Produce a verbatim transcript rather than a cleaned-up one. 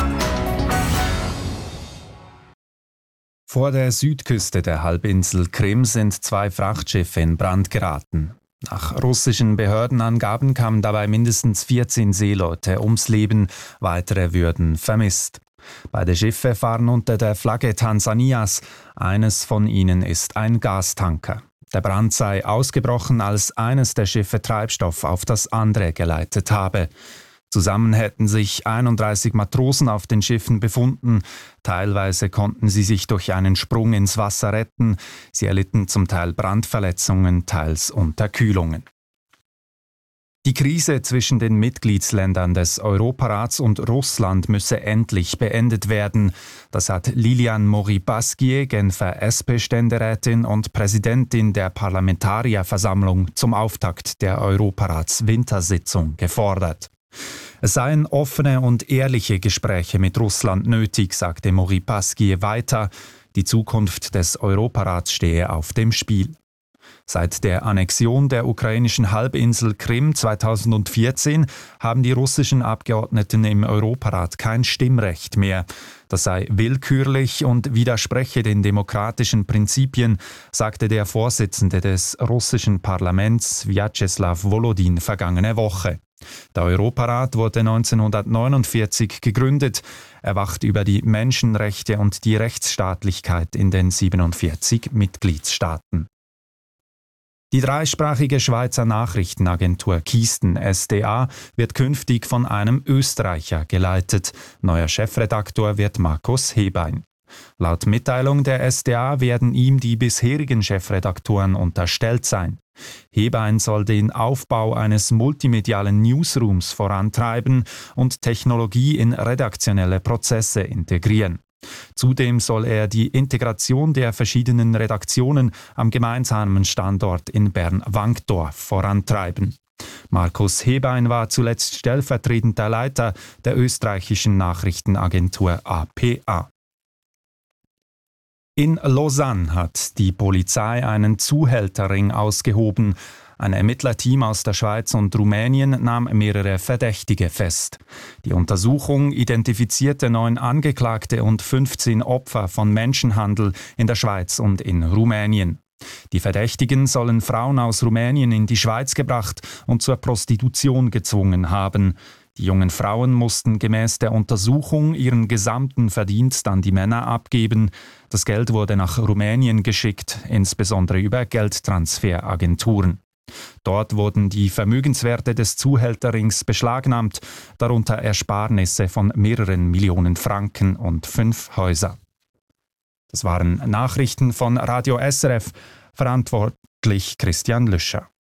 Vor der Südküste der Halbinsel Krim sind zwei Frachtschiffe in Brand geraten. Nach russischen Behördenangaben kamen dabei mindestens vierzehn Seeleute ums Leben, weitere würden vermisst. Beide Schiffe fahren unter der Flagge Tansanias, eines von ihnen ist ein Gastanker. Der Brand sei ausgebrochen, als eines der Schiffe Treibstoff auf das andere geleitet habe. Zusammen hätten sich einunddreißig Matrosen auf den Schiffen befunden. Teilweise konnten sie sich durch einen Sprung ins Wasser retten. Sie erlitten zum Teil Brandverletzungen, teils Unterkühlungen. Die Krise zwischen den Mitgliedsländern des Europarats und Russland müsse endlich beendet werden. Das hat Lilian Mori-Basquier, Genfer S P-Ständerätin und Präsidentin der Parlamentarierversammlung, zum Auftakt der Europaratswintersitzung gefordert. Es seien offene und ehrliche Gespräche mit Russland nötig, sagte Mori-Basquier weiter. Die Zukunft des Europarats stehe auf dem Spiel. Seit der Annexion der ukrainischen Halbinsel Krim zweitausendvierzehn haben die russischen Abgeordneten im Europarat kein Stimmrecht mehr. Das sei willkürlich und widerspreche den demokratischen Prinzipien, sagte der Vorsitzende des russischen Parlaments Vyacheslav Volodin vergangene Woche. Der Europarat wurde neunzehnhundertneunundvierzig gegründet. Er wacht über die Menschenrechte und die Rechtsstaatlichkeit in den siebenundvierzig Mitgliedstaaten. Die dreisprachige Schweizer Nachrichtenagentur Kisten S D A wird künftig von einem Österreicher geleitet. Neuer Chefredaktor wird Markus Hebein. Laut Mitteilung der S D A werden ihm die bisherigen Chefredaktoren unterstellt sein. Hebein soll den Aufbau eines multimedialen Newsrooms vorantreiben und Technologie in redaktionelle Prozesse integrieren. Zudem soll er die Integration der verschiedenen Redaktionen am gemeinsamen Standort in Bern-Wankdorf vorantreiben. Markus Hebein war zuletzt stellvertretender Leiter der österreichischen Nachrichtenagentur A P A. In Lausanne hat die Polizei einen Zuhälterring ausgehoben. Ein Ermittlerteam aus der Schweiz und Rumänien nahm mehrere Verdächtige fest. Die Untersuchung identifizierte neun Angeklagte und fünfzehn Opfer von Menschenhandel in der Schweiz und in Rumänien. Die Verdächtigen sollen Frauen aus Rumänien in die Schweiz gebracht und zur Prostitution gezwungen haben. Die jungen Frauen mussten gemäß der Untersuchung ihren gesamten Verdienst an die Männer abgeben. Das Geld wurde nach Rumänien geschickt, insbesondere über Geldtransferagenturen. Dort wurden die Vermögenswerte des Zuhälterrings beschlagnahmt, darunter Ersparnisse von mehreren Millionen Franken und fünf Häuser. Das waren Nachrichten von Radio S R F, verantwortlich Christian Lüscher.